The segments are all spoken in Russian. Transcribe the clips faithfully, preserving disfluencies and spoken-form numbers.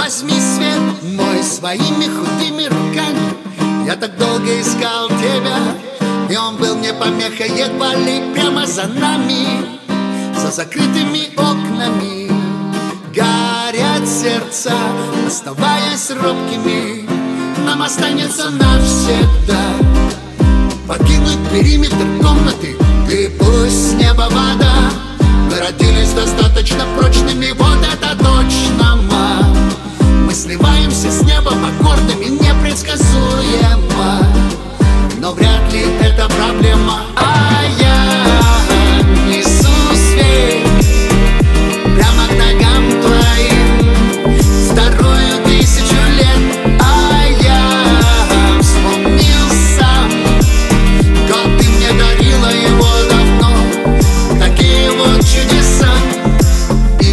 Возьми свет мой своими худыми руками. Я так долго искал тебя, и он был мне помехой едва ли прямо за нами, за закрытыми окнами. Горят сердца, оставаясь робкими. Нам останется навсегда покинуть периметр комнаты. И пусть небо вода, мы родились достаточно прочными, вот это точно, ма. Мы сливаемся с небом аккордами непредсказуемо, но вряд ли это проблема. А я несу свет прямо к ногам твоим вторую тысячу лет. А я вспомнил сам, как ты мне дарила его давно, такие вот чудеса. И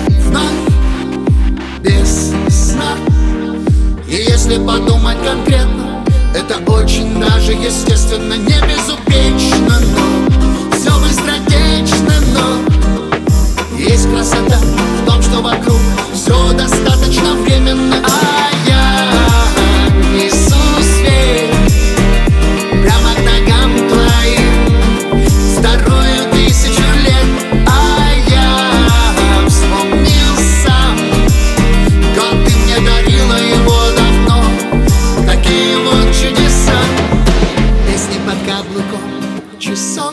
вновь без сна. И если подумать конкретно, это очень даже естественно, не безупречно, но все быстротечно, но есть красота в том, что вокруг все достаточно временно. А я несу свет прямо к ногам твоим вторую тысячу лет. А я вспомнил сам, как ты мне дарила его давно, такие вот чудеса. Песни под каблуком часов,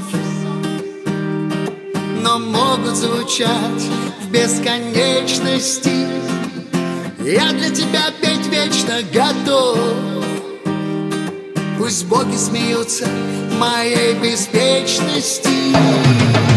но могут звучать в бесконечности. Я для тебя петь вечно готов. Пусть боги смеются моей беспечности.